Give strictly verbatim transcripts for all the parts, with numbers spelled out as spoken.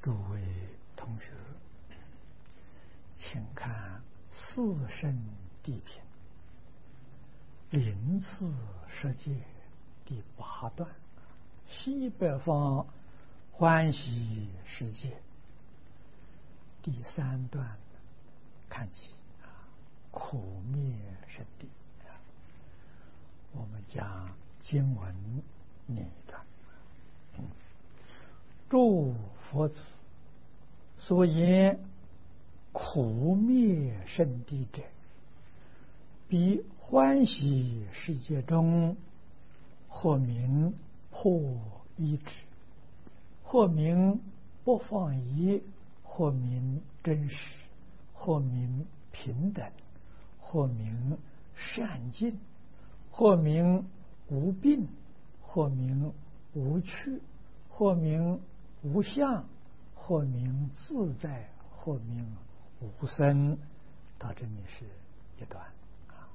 诸位同学，请看四圣谛品临次世界第八段，西北方欢喜世界第三段看起啊，苦灭圣谛啊，我们将经文念一段。诸佛子所言苦灭圣谛者，彼欢喜世界中，或名破一指，或名不放逸，或名真实，或名平等，或名善尽，或名无病，或名无趣，或名无相，或名自在，或名无生。到这里是一段啊，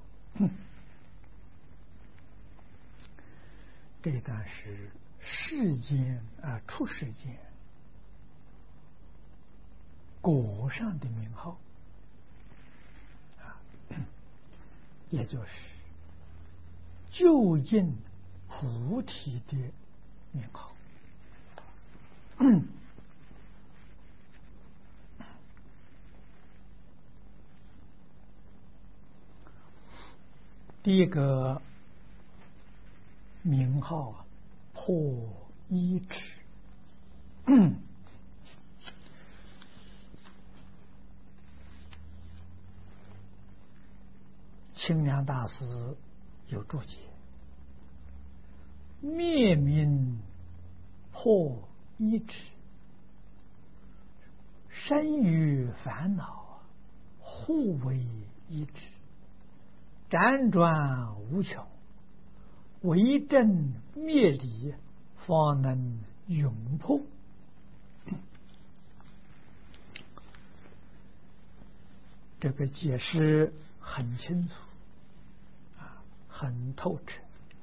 这一段是世间啊出世间果上的名号啊，也就是究竟菩提的名号。第一个名号啊，破一指。清凉大师有注解：灭名破一指，生于烦恼，互为一指，辗转无穷，为正灭理，方能永破。这个解释很清楚啊，很透彻。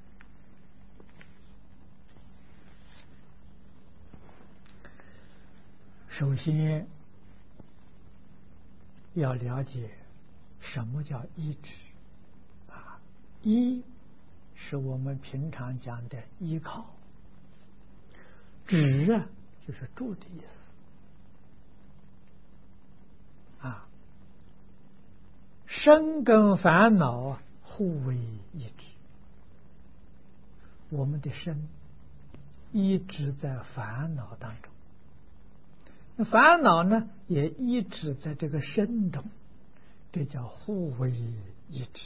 首先要了解什么叫依止啊，依是我们平常讲的依靠，止啊就是住的意思啊，生跟烦恼互为一致，我们的身一直在烦恼当中，那烦恼呢也一直在这个身中，这叫互为一致。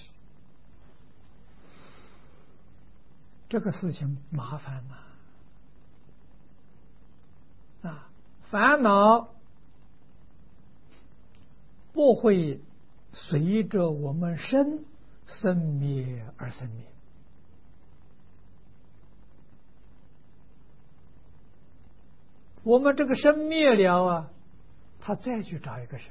这个事情麻烦呐啊，烦恼不会随着我们生生灭而生灭，我们这个生灭了啊，他再去找一个生，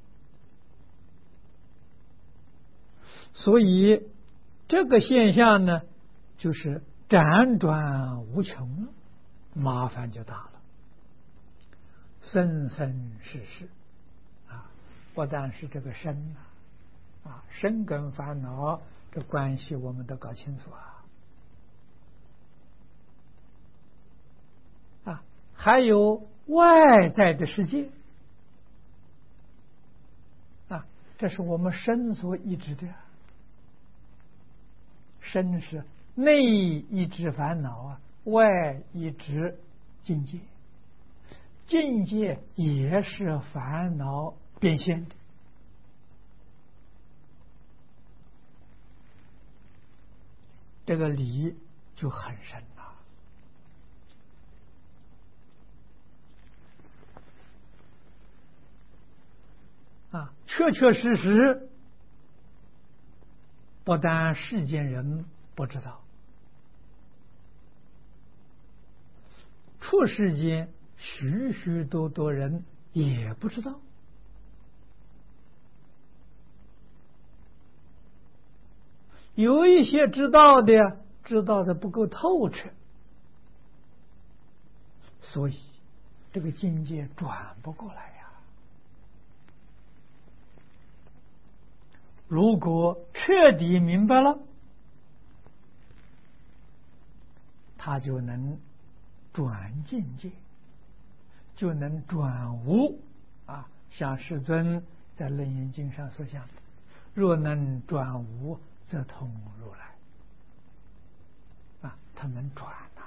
所以这个现象呢，就是辗转无穷了，麻烦就大了，生生世世啊，不但是这个生啊，啊，生跟烦恼这关系我们都搞清楚啊。啊，还有外在的世界啊，这是我们身所依止的。身是内依止烦恼啊，外依止境界，境界也是烦恼变现的。这个理就很深了啊，确确实实不但世间人不知道，出世间许许多多人也不知道。有一些知道的，知道的不够透彻，所以这个境界转不过来呀。如果彻底明白了，他就能转境界，就能转无啊。像世尊在《楞严经》上所讲的：“若能转无，则通如来。”啊，他能转呐、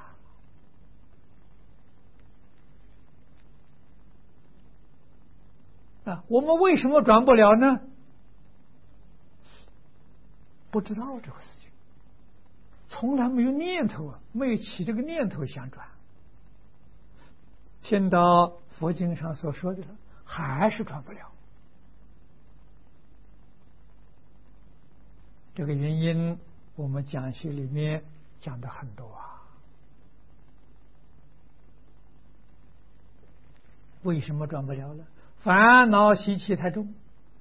啊！啊，我们为什么转不了呢？不知道这个事情，从来没有念头啊，没有起这个念头想转。听到佛经上所说的了，还是转不了。这个原因，我们讲习里面讲的很多啊。为什么转不了了？烦恼习气太重。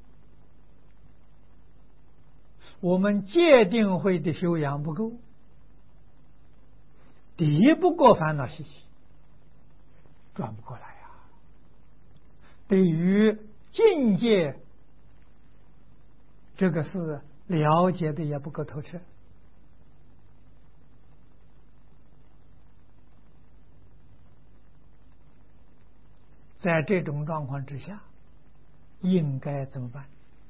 我们戒定慧的修养不够，敌不过烦恼习气，转不过来呀、啊。对于境界这个事了解的也不够透彻。在这种状况之下，应该怎么办？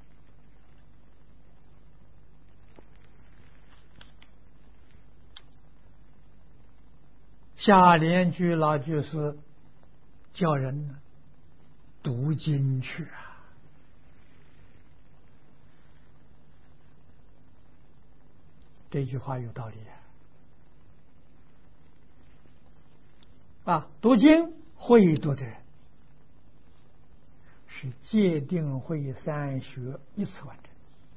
下联句老居士叫人呢读经去啊，这句话有道理啊！啊，读经会读的人是戒定慧三学一次完成。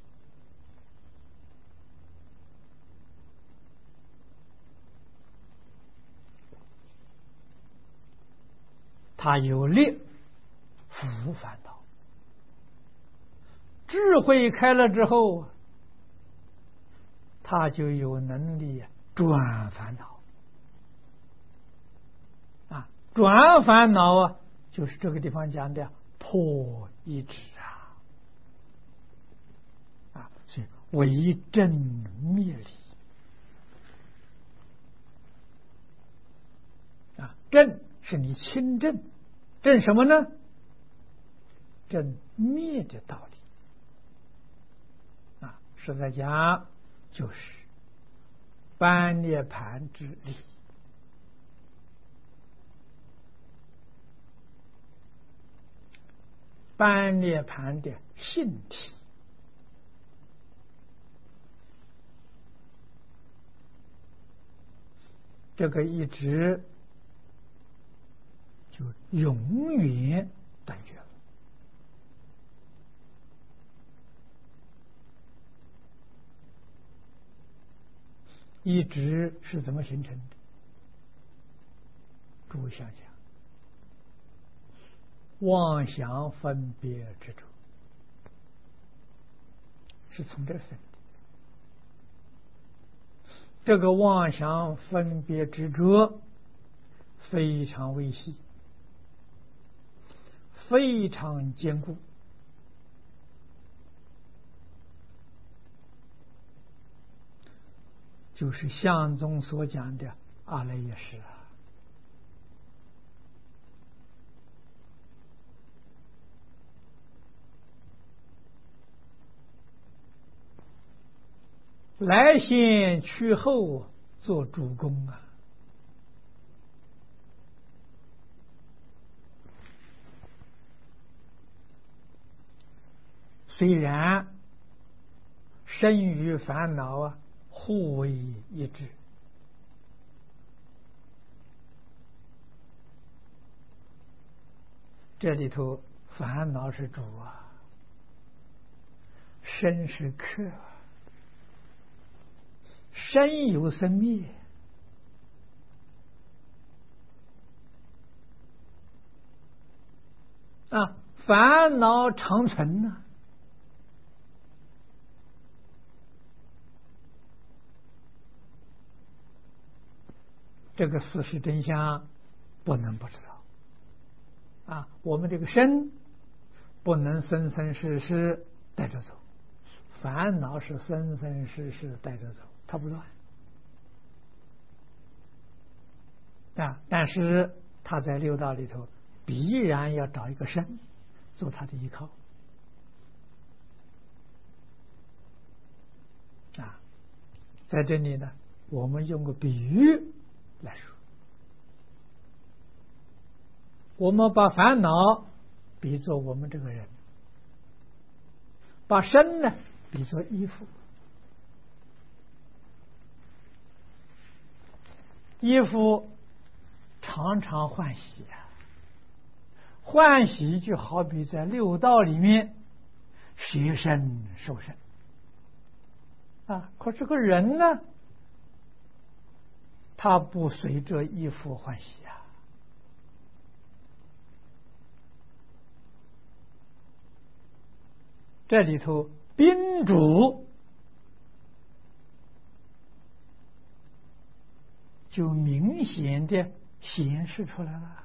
他有力伏烦恼，智慧开了之后，他就有能力转烦恼啊！转烦恼啊，就是这个地方讲的破一执啊啊！所以为正灭理啊，正是你亲正。正什么呢？正灭的道理啊，实在讲就是般涅盘之理。般涅盘的性体，这个一直就永远断绝了。一直是怎么形成的？诸位想想，妄想分别执着是从这生的。这个妄想分别执着非常微细，非常坚固，就是相宗所讲的阿赖耶识啊。来先去后做主公啊！虽然生与烦恼啊互为一致，这里头烦恼是主啊，生是客啊。生有生灭啊，烦恼长存呢、啊。这个事实真相不能不知道啊，我们这个身不能生生世世带着走，烦恼是生生世世带着走，它不乱啊。但是他在六道里头必然要找一个身做他的依靠啊。在这里呢，我们用个比喻来说，我们把烦恼比作我们这个人，把身呢比作衣服。衣服常常换洗啊，换洗就好比在六道里面舍身受身啊。可这个人呢，他不随着衣服换洗啊。这里头宾主就明显的显示出来了，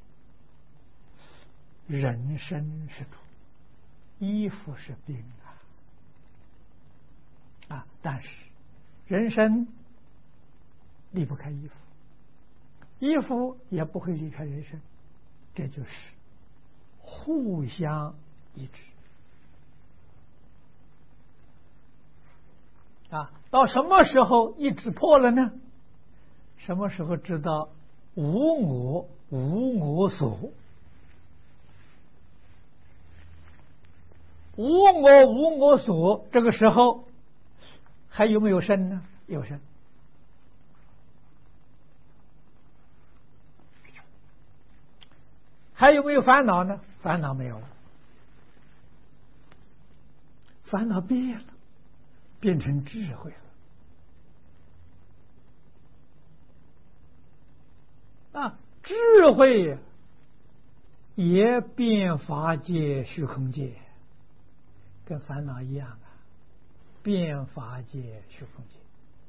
人身是主，衣服是宾啊啊！但是人身离不开衣服，衣服也不会离开人身，这就是互相依止啊。到什么时候一致破了呢？什么时候知道无我无我所？无我无我所，这个时候还有没有身呢？有身。还有没有烦恼呢？烦恼没有了，烦恼变了，变成智慧了啊！智慧也变法界虚空界，跟烦恼一样啊，变法界虚空界。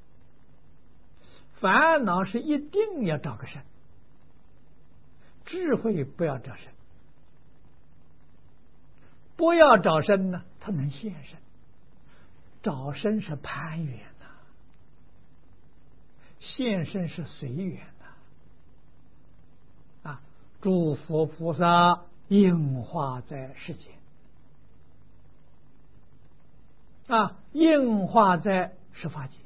烦恼是一定要找个身，智慧不要找身，不要找身呢，它能现身；找身是攀缘呐、啊，现身是随缘呐、啊。啊，诸佛菩萨应化在世间啊，应化在十法界，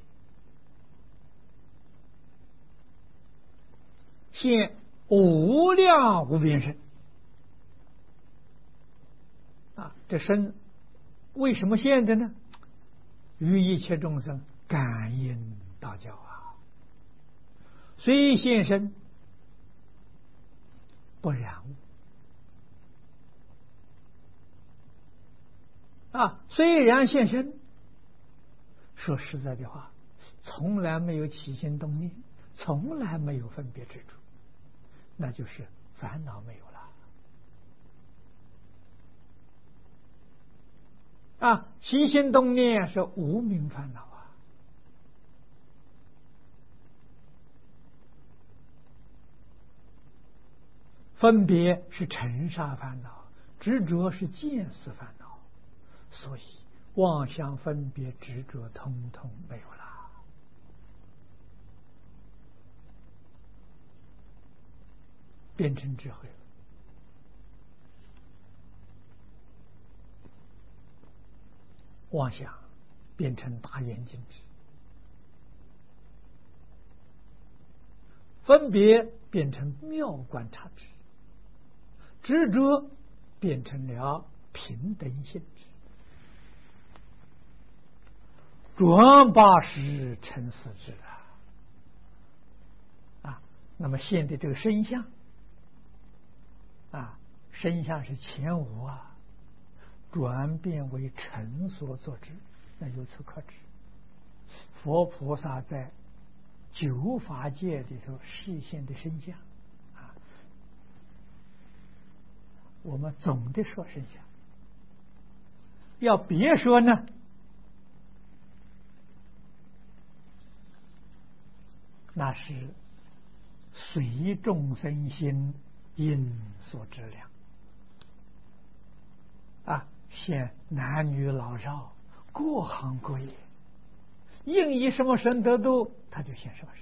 现无量无边身啊！这身为什么现的呢？于一切众生感应道教啊，虽现身不染物啊，虽然现身，说实在的话，从来没有起心动念，从来没有分别执着，那就是烦恼没有了啊！起心动念是无明烦恼啊，分别是尘沙烦恼，执着是见思烦恼，所以妄想分别执着通通没有了，变成智慧了。妄想变成大圆镜智，分别变成妙观察智，执着变成了平等性智，转八十成四智啊！啊，那么现在这个身相啊，身相是前无啊，转变为尘所作之，那由此可知，佛菩萨在九法界里头示现的身相啊，我们总的说身相，要别说呢，那是随众生心因所知量。 现男女老少各行各业，应以什么身得度，他就现什么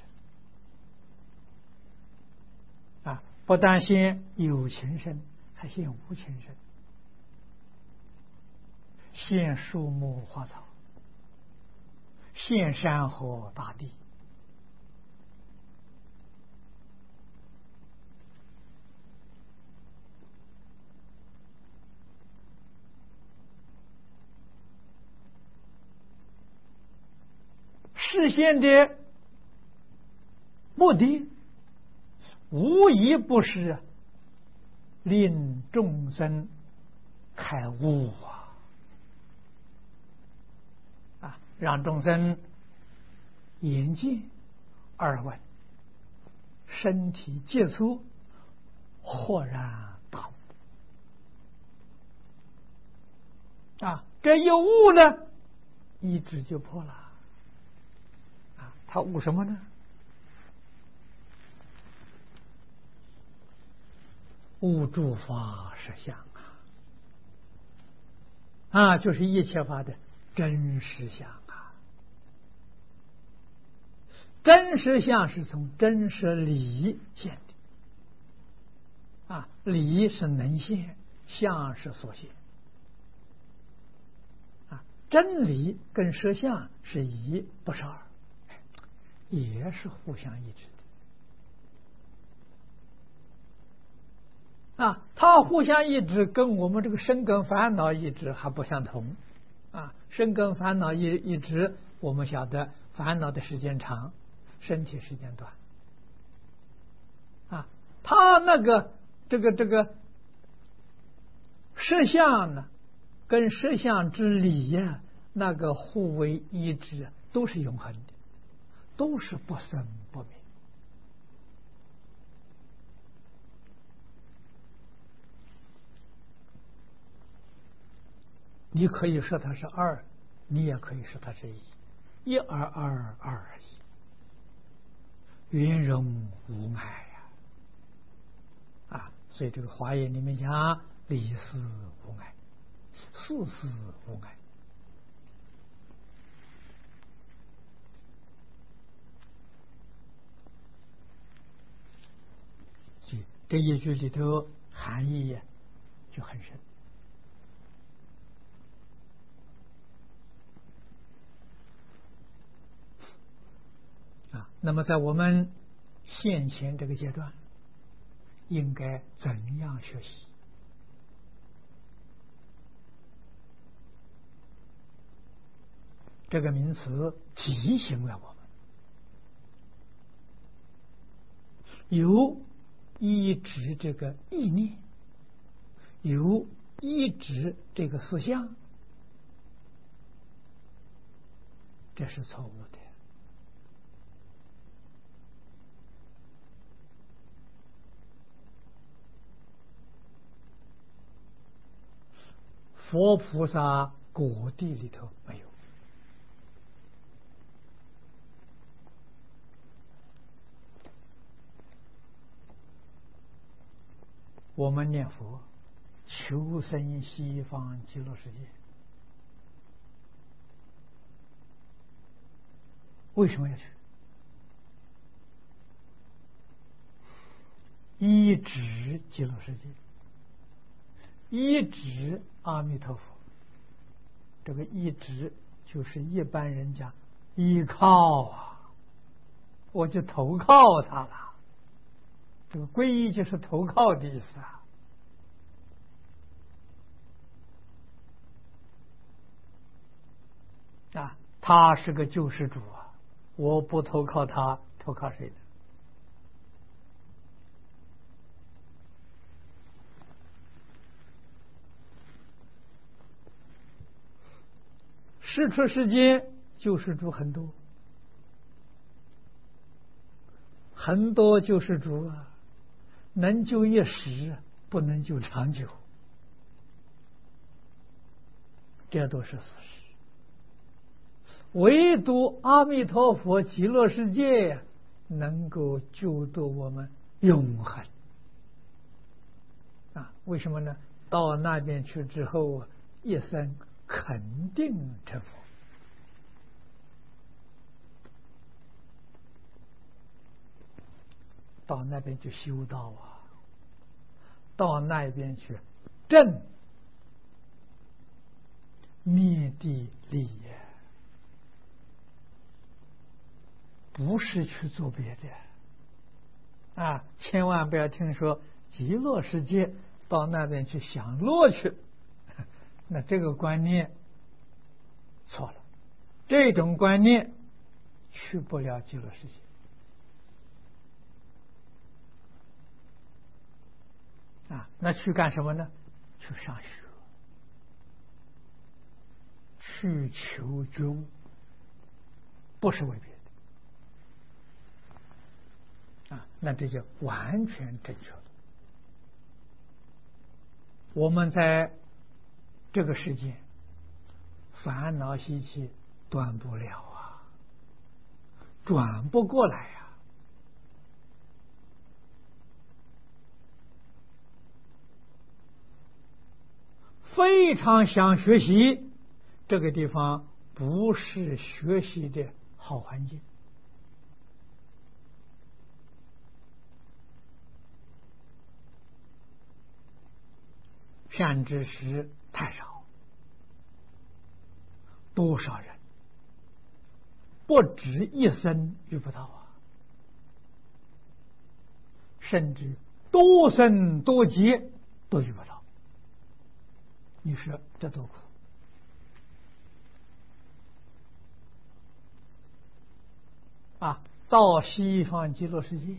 身啊！不但现有情身，还现无情身，现树木花草，现山河大地。实现的目的无一不是令众生开悟啊！啊，让众生眼见、耳闻、身体接触，豁然大悟啊！这一悟呢，一指就破了。他悟什么呢？悟诸法实相啊！啊，就是一切法的真实相啊！真实相是从真实理现的啊，理是能现，相是所现啊。真理跟实相是一，不是二。也是互相一致的啊，它互相一致，跟我们这个生根烦恼一致还不相同啊。生根烦恼一一致，我们晓得烦恼的时间长，身体时间短啊。它那个这个这个实相呢，跟实相之理呀、啊，那个互为一致，都是永恒的。都是不生不灭你可以说它是二，你也可以说它是一，一而二，二而一，圆融无碍呀！啊，所以这个华严里面讲理事无碍，事事无碍。这一句里头含义呀就很深啊。那么在我们现前这个阶段，应该怎样学习？这个名词提醒了我们，有依止这个意念，有依止这个思想，这是错误的。佛菩萨果地里头没有。我们念佛求生西方极乐世界，为什么要去？依止极乐世界，依止阿弥陀佛。这个依止就是一般人讲依靠啊，我就投靠他了。这个皈依就是投靠的意思啊。啊，他是个救世主啊，我不投靠他，投靠谁呢？世出世间救世主很多，很多救世主啊，能救一时，不能救长久，这都是事实。唯独阿弥陀佛极乐世界能够救度我们永恒啊！为什么呢？到那边去之后， 一生肯定成佛。到那边去修道啊，到那边去证灭地利业，不是去做别的啊！千万不要听说极乐世界到那边去享乐去，那这个观念错了，这种观念去不了极乐世界。啊，那去干什么呢？去上学，去求觉悟，不是为别的。啊，那这就完全正确了。我们在这个世界，烦恼习气断不了啊，转不过来呀、啊。非常想学习，这个地方不是学习的好环境。善知识太少，多少人不止一生遇不到啊，甚至多生多劫都遇不到。你说这多苦啊！到西方极乐世界，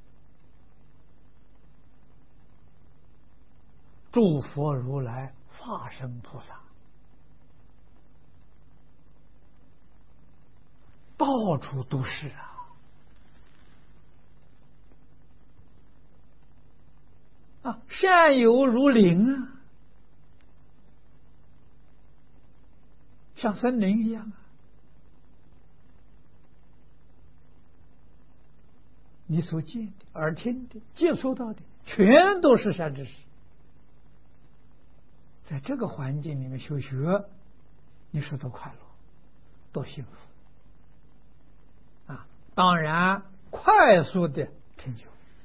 诸佛如来化身菩萨，到处都是啊！啊，善友如林啊，像森林一样啊！你所见的、耳听的、接触到的，全都是善知识。在这个环境里面修学，你说多快乐，多幸福啊！当然，快速的成就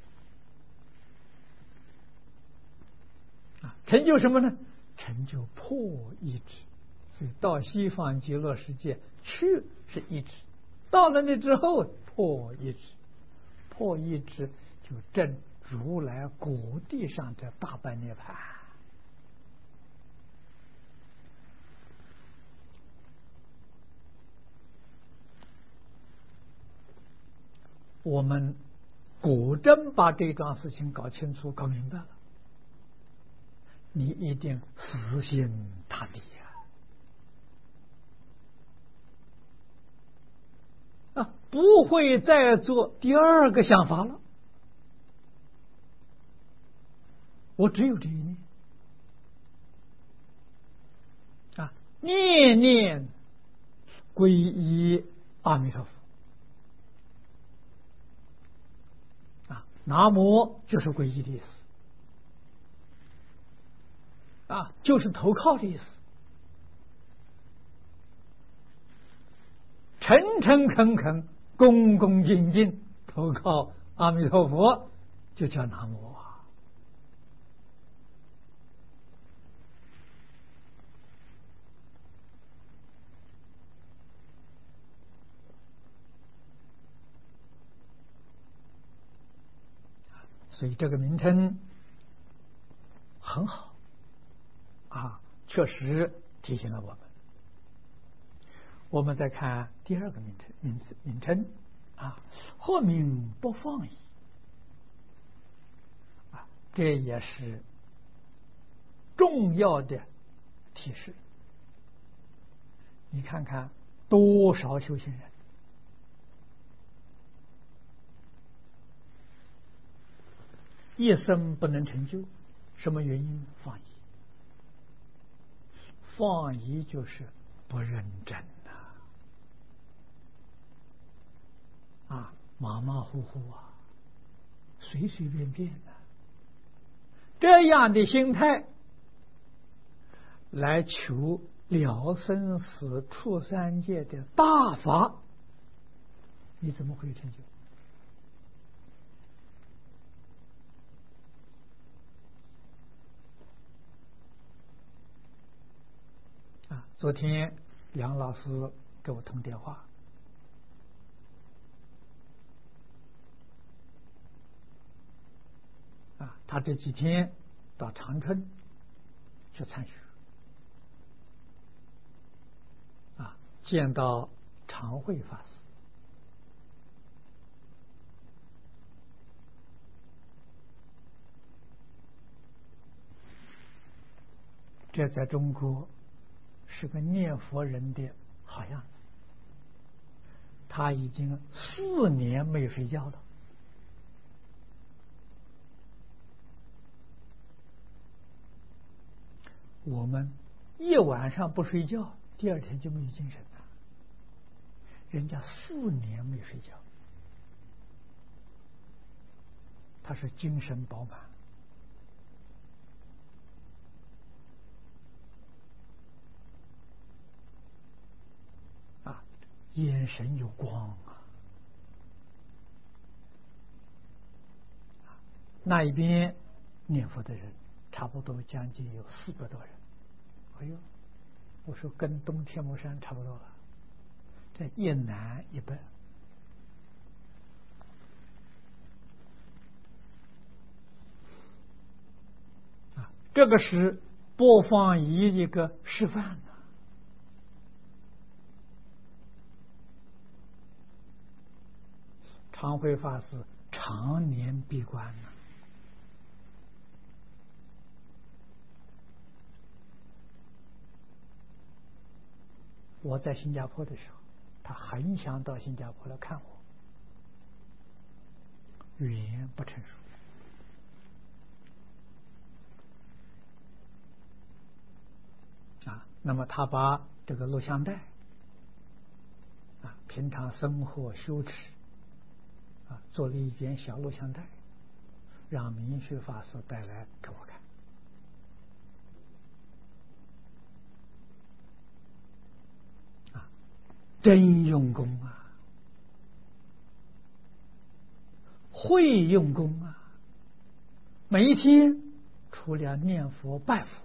啊，成就什么呢？成就破意志。所以到西方极乐世界去是意志，到了那之后破意志，破意志就证如来果地上的大般涅槃。我们果真把这桩事情搞清楚、搞明白了，你一定死心塌地呀！啊，不会再做第二个想法了。我只有这一念啊，念念皈依阿弥陀佛。南无就是皈依的意思啊，就是投靠的意思，诚诚恳恳、恭恭敬敬投靠阿弥陀佛，就叫南无啊。所以这个名称很好啊，确实提醒了我们。我们再看第二个名称，名字名称啊，或名不放逸啊，这也是重要的提示。你看看多少修行人一生不能成就，什么原因？放逸。放逸就是不认真呐、啊，啊，马马虎虎啊，随随便便的、啊，这样的心态来求了生死出三界的大法，你怎么会有成就？啊，昨天梁老师给我通电话，啊，他这几天到长春去参学，啊，见到常慧法师，这在中国是个念佛人的好样子。他已经四年没睡觉了。我们一晚上不睡觉，第二天就没有精神了。人家四年没睡觉，他是精神饱满。啊，眼神有光啊！那一边念佛的人差不多将近有四百多人。哎呦，我说跟东天目山差不多了，这一南一北。啊，这个是播放仪一个示范呢。常慧法师常年闭关呢。我在新加坡的时候，他很想到新加坡来看我，语言不成熟。啊，那么他把这个录像带，啊，平常生活修持，啊，做了一卷小录像带，让明学法师带来给我看。真用功啊，会用功啊！每一天除了念佛拜佛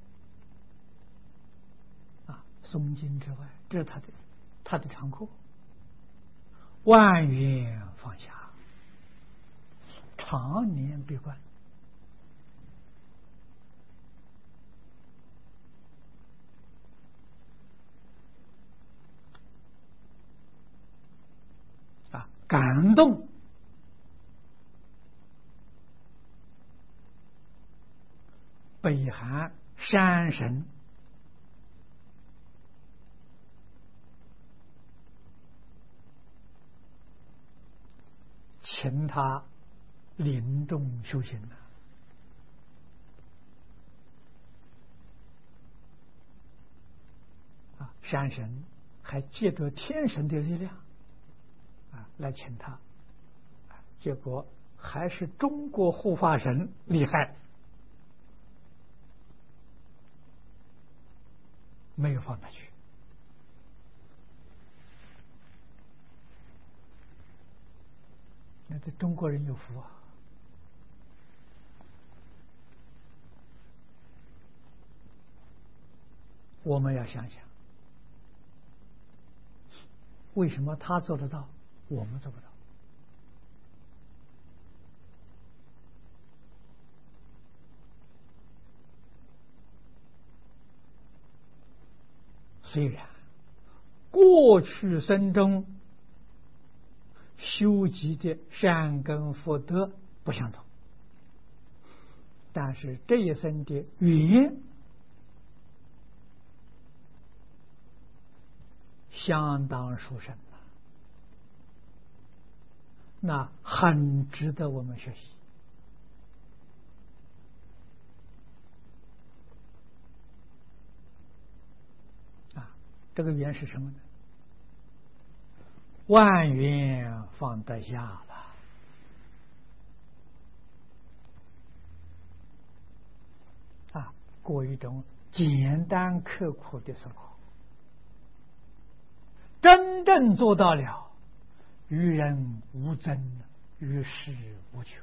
啊、诵经之外，这是他的他的常课。万缘放下，常年闭关。感动北韩山神请他临终修行了。啊，山神还借着天神的力量来请他，结果还是中国护法神厉害，没有放他去。那这中国人有福啊！我们要想想，为什么他做得到？我们做不到。虽然过去生中修集的善根福德不相同，但是这一生的缘相当殊胜。那很值得我们学习啊！这个缘是什么呢？万缘放得下了啊！ 过一种简单刻苦的生活，真正做到了与人无争，与世无求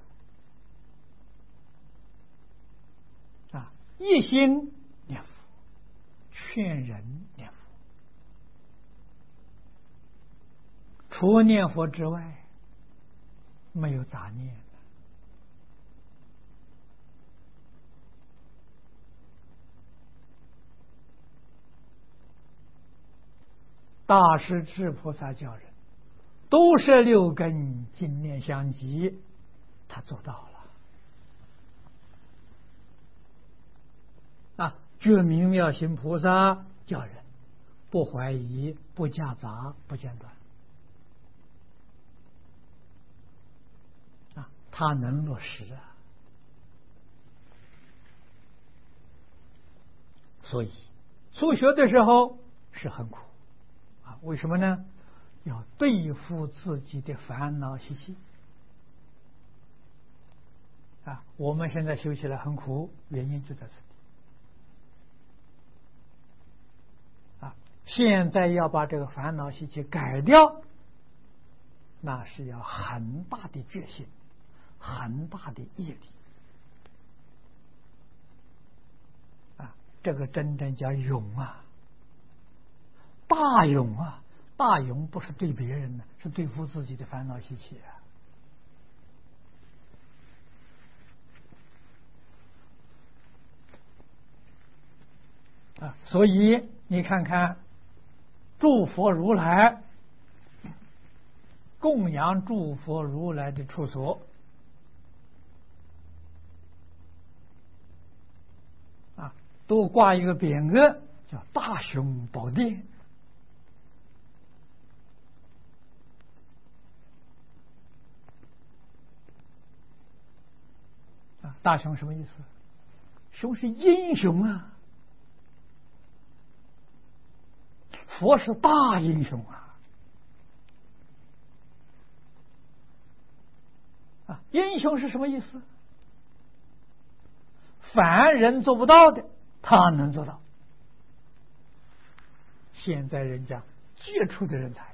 啊！一心念佛，劝人念佛，除念佛之外，没有杂念。大师智菩萨教人都是六根净念相继，他做到了啊！觉明妙行菩萨教人不怀疑，不夹杂，不间断啊，他能落实啊！所以初学的时候是很苦。为什么呢？要对付自己的烦恼习气啊！我们现在修起来很苦，原因就在这里啊！现在要把这个烦恼习气改掉，那是要很大的决心，很大的毅力啊！这个真正叫勇啊！大勇啊！大勇不是对别人的，是对付自己的烦恼习气啊！啊，所以你看看，诸佛如来供养诸佛如来的处所啊，都挂一个匾额，叫大雄宝殿。大雄什么意思？雄是英雄啊，佛是大英雄啊！啊，英雄是什么意思？凡人做不到的，他能做到。现在人家杰出的人才。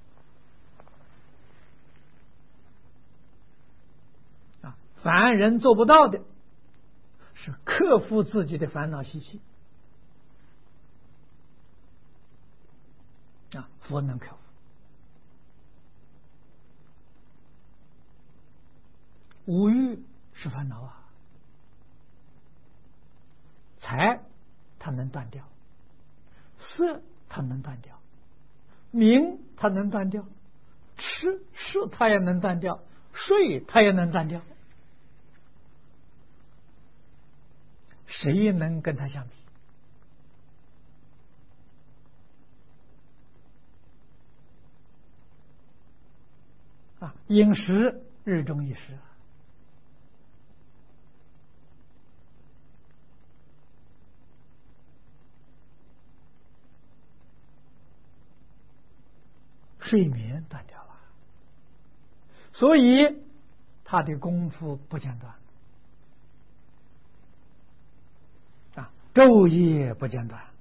凡人做不到的，是克服自己的烦恼习气啊！佛能克服。五欲是烦恼啊，财它能断掉，色它能断掉，名它能断掉，吃吃它也能断掉，睡它也能断掉。谁能跟他相比啊？饮食日中一时，睡眠断掉了，所以他的功夫不间断。昼夜不间断，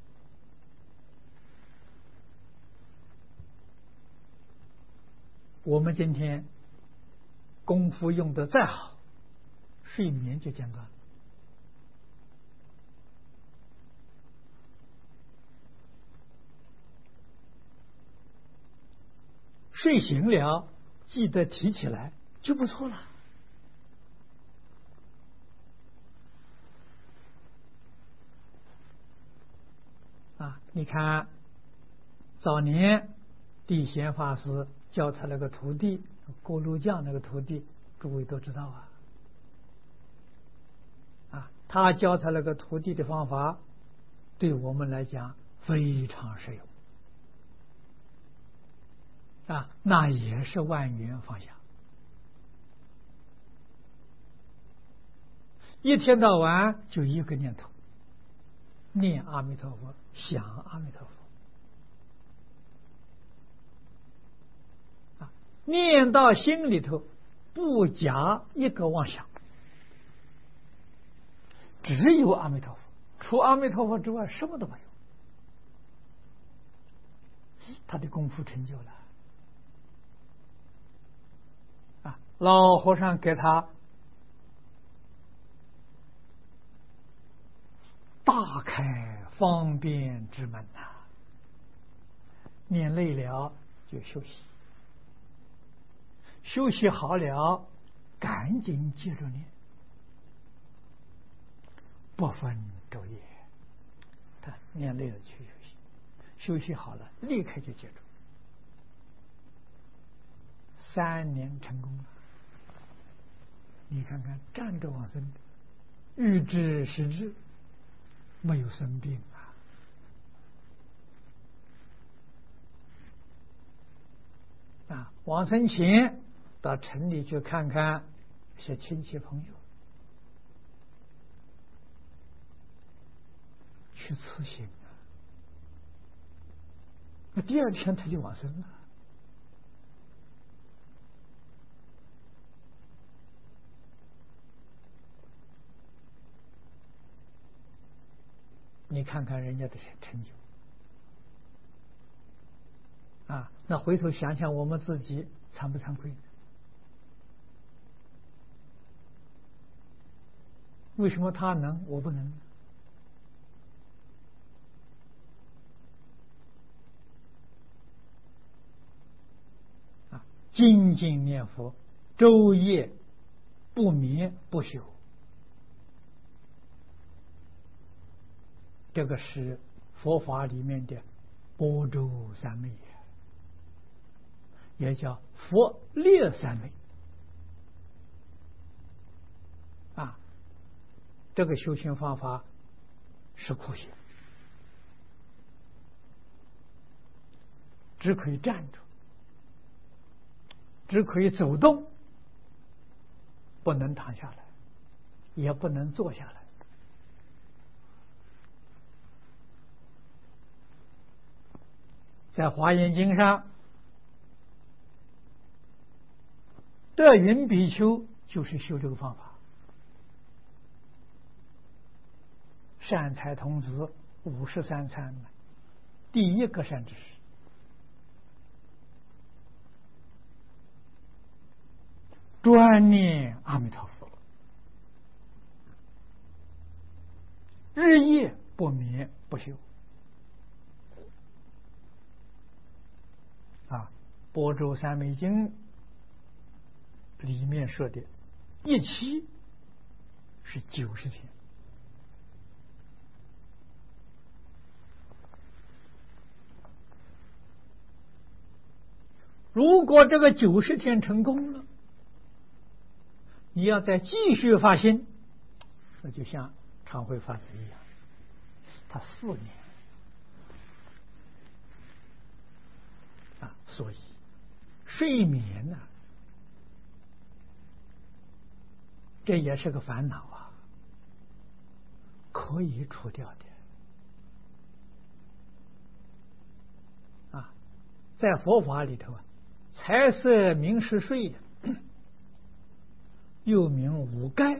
我们今天功夫用得再好，睡眠就间断。睡醒了，记得提起来就不错了。啊，你看，早年地贤法师教他那个徒弟锅炉匠那个徒弟，诸位都知道啊。啊，他教他那个徒弟的方法，对我们来讲非常实用。啊，那也是万缘放下，一天到晚就一个念头，念阿弥陀佛，想阿弥陀佛。啊，念到心里头，不加一个妄想，只有阿弥陀佛， 除阿弥陀佛之外什么都没有，他的功夫成就了。啊，老和尚给他大开方便之门呐、啊，念累了就休息，休息好了赶紧接着念，不分昼夜。他念累了去休息，休息好了立刻就接着，三年成功了。你看看站着往生，欲知时至，没有生病啊！啊，往生前到城里去看看一些亲戚朋友，去辞行啊。那第二天他就往生了。你看看人家的成就啊，那回头想想我们自己惭不惭愧？为什么他能我不能？啊，精进念佛，昼夜不眠不休，这个是佛法里面的般舟三昧，也叫佛列三昧啊。这个修行方法是苦行，只可以站着，只可以走动，不能躺下来，也不能坐下来。在华严经上，德云比丘就是修这个方法。善财童子五十三参第一个善知识，专念阿弥陀佛，日夜不眠不休啊。般舟三昧经里面说的一期是九十天，如果这个九十天成功了，你要再继续发心，那就像常慧法师一样，他四年啊，所以睡眠呢、啊，这也是个烦恼啊，可以除掉的啊。在佛法里头啊，财色名食睡又名五盖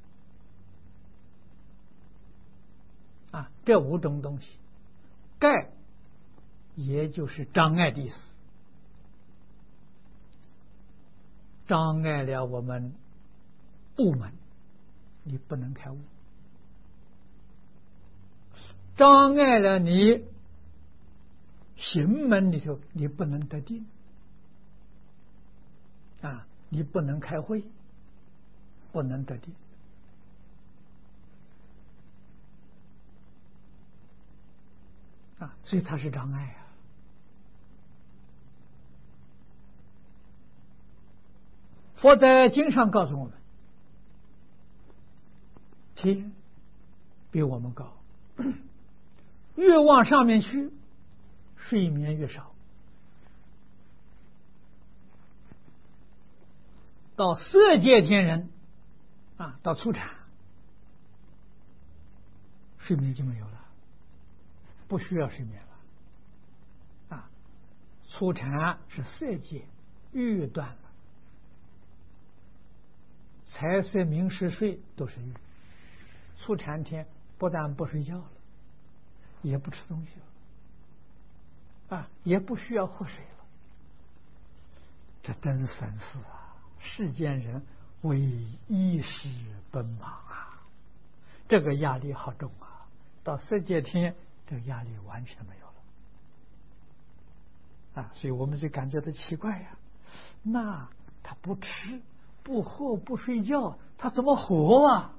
啊，这五种东西，盖也就是障碍的意思，障碍了我们悟门，你不能开悟；障碍了你行门里头，你不能得定啊，你不能开会，不能得定啊，所以它是障碍啊。佛在经上告诉我们，天比我们高，越往上面去，睡眠越少。到色界天人啊，到初禅，睡眠就没有了，不需要睡眠了啊。初禅是色界欲断了，财色名食睡都是欲，初禅天不但不睡觉了，也不吃东西了，啊，也不需要喝水了。这真损失啊！世间人为衣食奔忙啊，这个压力好重啊！到色界天，这个压力完全没有了啊！所以我们就感觉到奇怪呀、啊，那他不吃、不喝、不睡觉，他怎么活啊？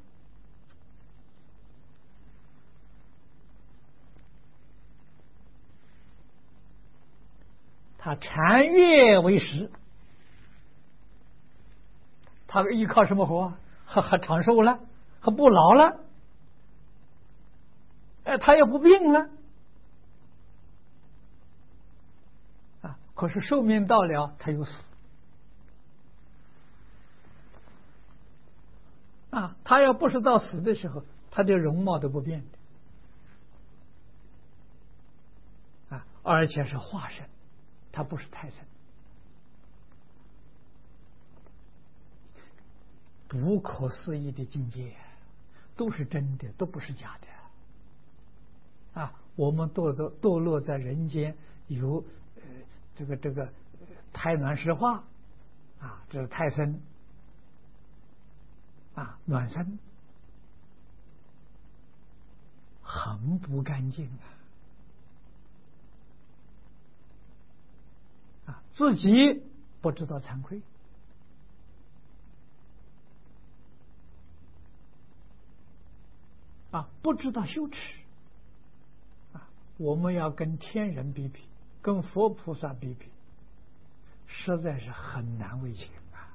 他禅悦为食，他依靠什么活啊？还还长寿了，还不老了，哎，他也不病了啊。可是寿命到了，他又死啊。他要不是到死的时候，他的容貌都不变的啊，而且是化身，他不是太神。不可思议的境界，都是真的，都不是假的啊！我们堕堕堕落在人间，有呃这个这个胎暖湿化啊，这是胎生啊，卵生，很不干净啊！啊，自己不知道惭愧。啊，不知道羞耻啊！我们要跟天人比比，跟佛菩萨比比，实在是很难为情啊！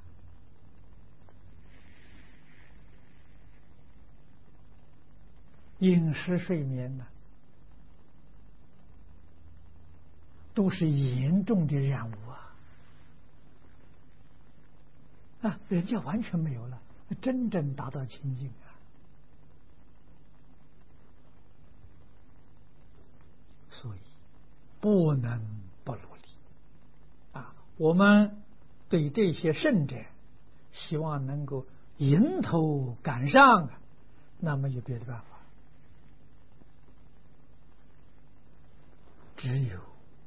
饮食睡眠呢，都是严重的染污啊！啊，人家完全没有了，真正达到清净啊！所以不能不努力啊！我们对这些圣者，希望能够迎头赶上啊，那么有别的办法，只有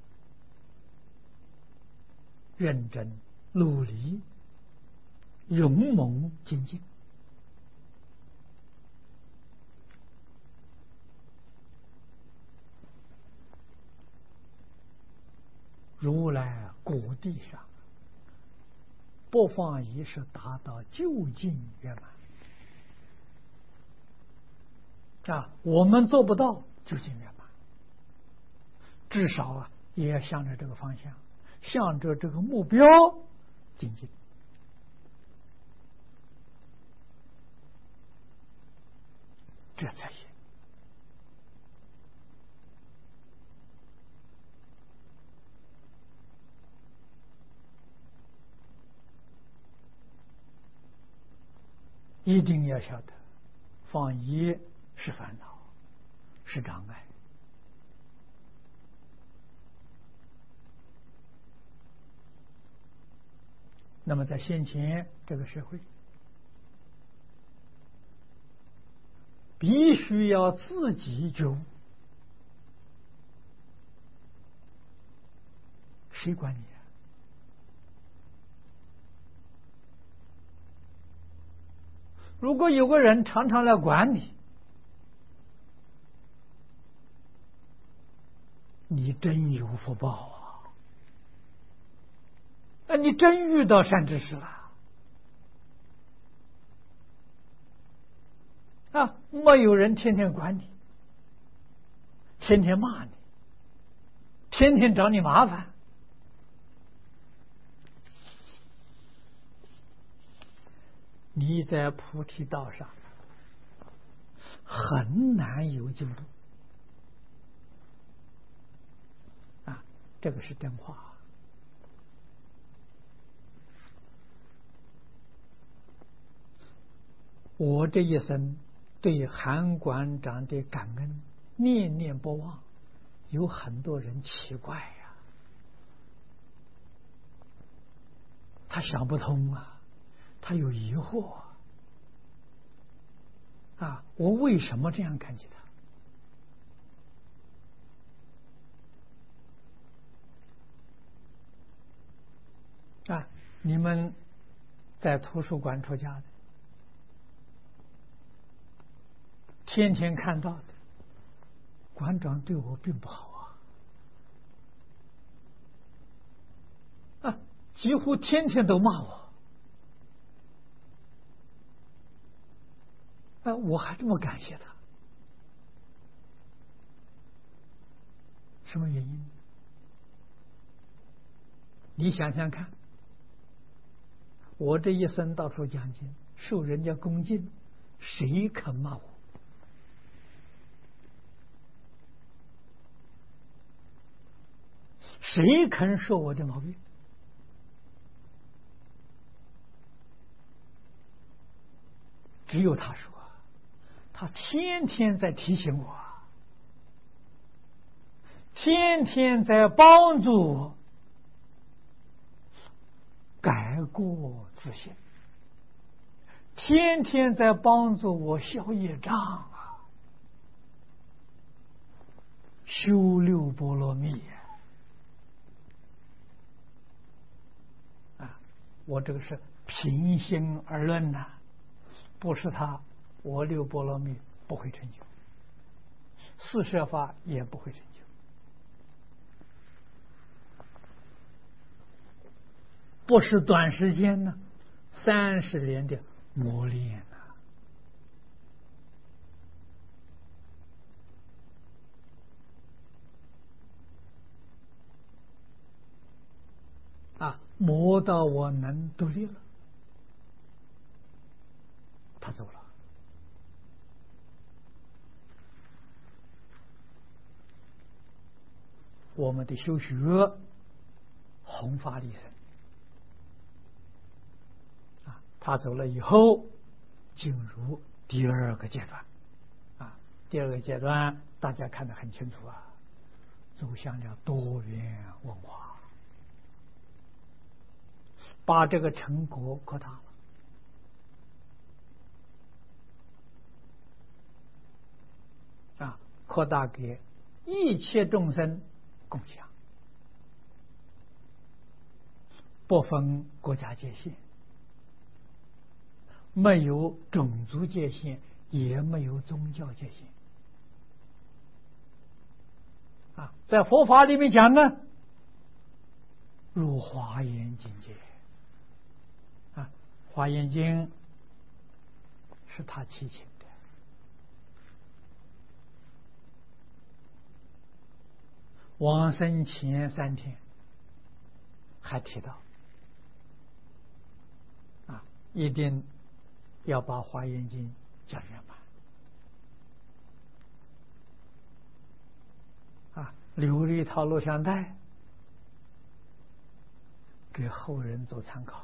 认真努力，勇猛精进。如来果地上播放仪式达到究竟圆满啊，我们做不到究竟圆满，至少啊也要向着这个方向，向着这个目标精进，这才行。一定要晓得，放逸是烦恼，是障碍。那么在先前这个社会，必须要自己觉悟，谁管你啊？如果有个人常常来管你，你真有福报啊！那你真遇到善知识了啊！没有人天天管你，天天骂你，天天找你麻烦，你在菩提道上很难有进步啊！这个是真话。我这一生对韩馆长的感恩念念不忘，有很多人奇怪呀、啊，他想不通啊，他有疑惑啊，我为什么这样看见他？啊，你们在图书馆出家的，天天看到的，馆长对我并不好啊，啊，几乎天天都骂我。啊，我还这么感谢他，什么原因？你想想看，我这一生到处讲经，受人家恭敬，谁肯骂我？谁肯说我的毛病？只有他说。他天天在提醒我，天天在帮助我改过自新，天天在帮助我消业障啊，修六波罗蜜啊！我这个是平心而论呐、啊，不是他。我六波罗蜜不会成就，四摄法也不会成就，不是短时间呢，三十年的磨练呢、啊，啊，磨到我能独立了，他走了。我们的修学弘法利生啊，他走了以后，进入第二个阶段啊，第二个阶段大家看得很清楚啊，走向了多元文化，把这个成果扩大了啊，扩大给一切众生共享，不分国家界限，没有种族界限，也没有宗教界限啊！在佛法里面讲呢，入华严境界啊，华严经是他提请的。往生前三天还提到啊，一定要把华严经讲圆满啊，留了一套录像带给后人做参考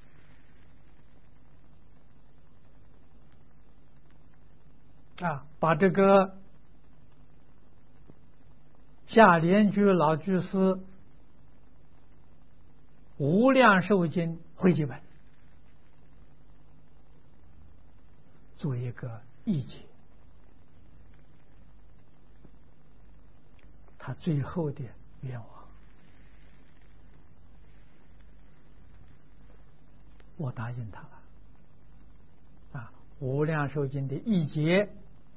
啊，把这个下莲居老居士无量寿经汇集本做一个译解，他最后的愿望，我答应他了啊！无量寿经的译解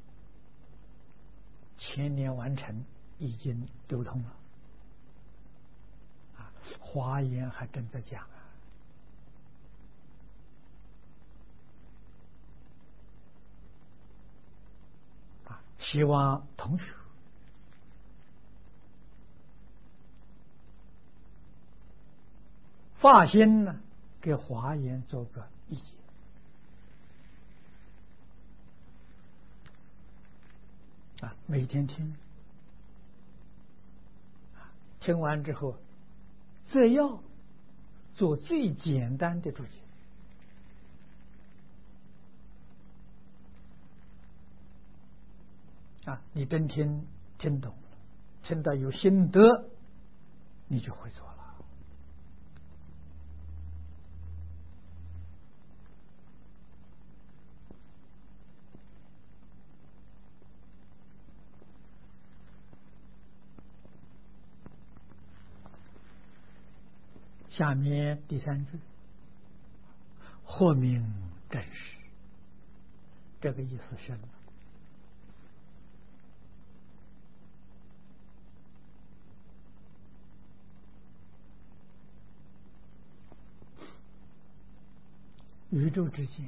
前年完成，已经流通了啊！华严还正在讲啊！啊，希望同学发心呢，给华严做个译解啊，每天听。听完之后，这要做最简单的注解啊！你真听听懂了，听到有心得，你就会做了下面第三句，或名真实，这个意思深了。宇宙之间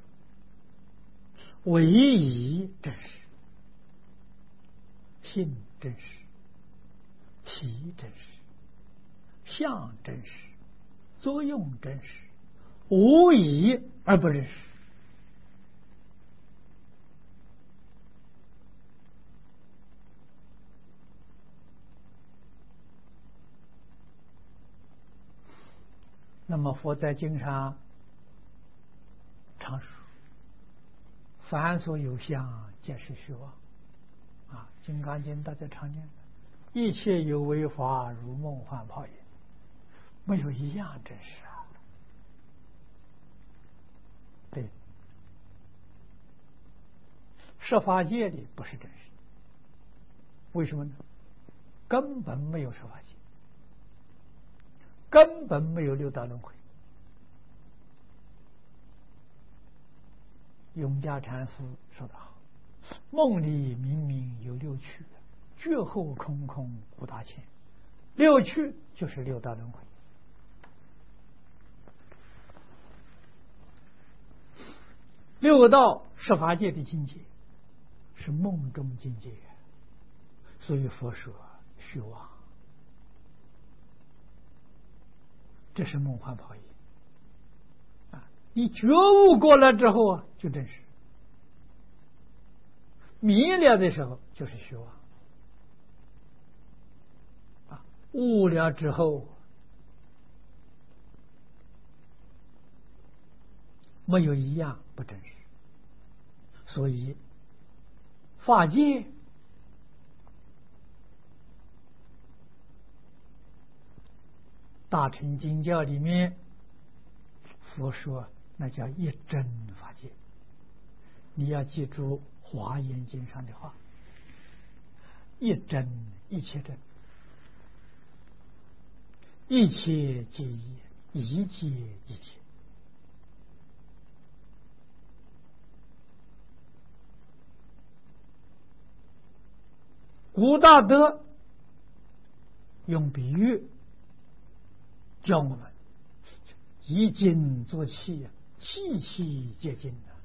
唯一真实，性真实，体真实，相真实，作用真实，无一而不真实。那么佛在经上常说，凡所有相，皆是虚妄。啊，《金刚经》大家常念的，一切有为法，如梦幻泡影，没有一样真实啊。对，十法界里不是真实的，为什么呢？根本没有十法界，根本没有六道轮回。永嘉禅师说得好，梦里明明有六趣，觉后空空无大千。六趣就是六道轮回。六道十法界的境界是梦中境界，所以佛说虚妄，这是梦幻泡影啊！你觉悟过了之后啊，就真实；迷了的时候就是虚妄啊！悟了之后，没有一样不真实。所以法界大乘经教里面，佛说那叫一真法界。你要记住华严经上的话，一真一切真，一切皆一，一切一切。古大德用比喻教我们，以精作气，气气皆精的。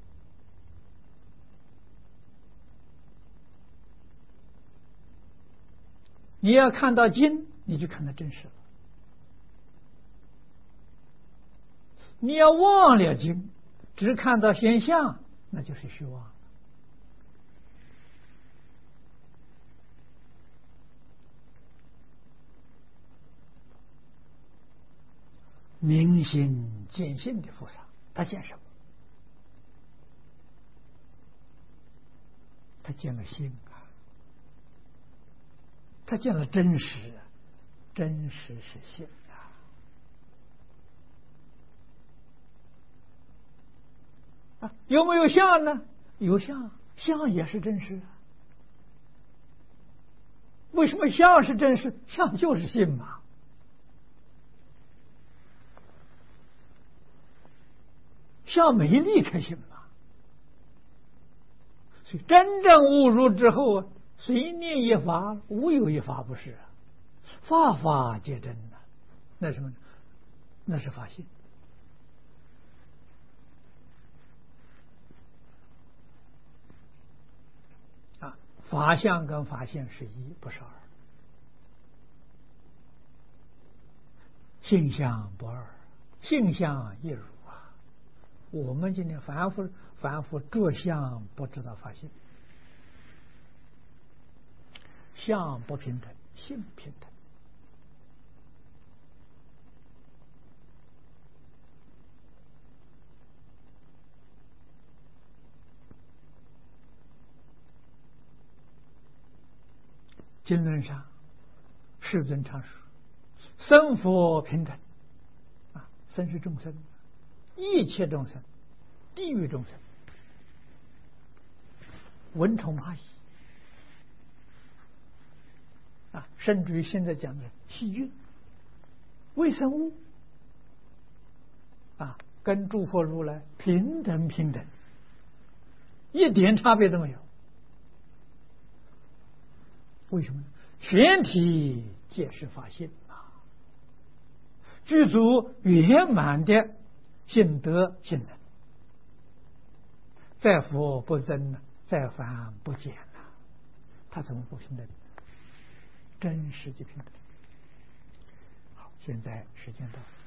你要看到精，你就看到真实了；你要忘了精，只看到现象，那就是虚妄。明心见性的菩萨，他见什么？他见了性啊，他见了真实，真实是性啊！啊，有没有相呢？有相，相也是真实啊。为什么相是真实？相就是性嘛。相没离开性嘛，所以真正悟入之后啊，随念一法，无有一法不是啊，法法皆真呐、啊。那什么？那是法性啊，法相跟法性是一，不是二，性相不二，性相一如。我们今天反复反复着相，不知道法性，相不平等，性平等。经论上，世尊常说，生佛平等啊，生是众生。一切众生，地狱众生，蚊虫蚂蚁啊，甚至于现在讲的细菌为生物啊，跟诸佛如来平等平等，一点差别都没有。为什么呢？全体皆是法性啊，具足圆满的性德性能，在佛不增呢，在凡不减呐，他怎么不平等？真实的平等。好，现在时间到了。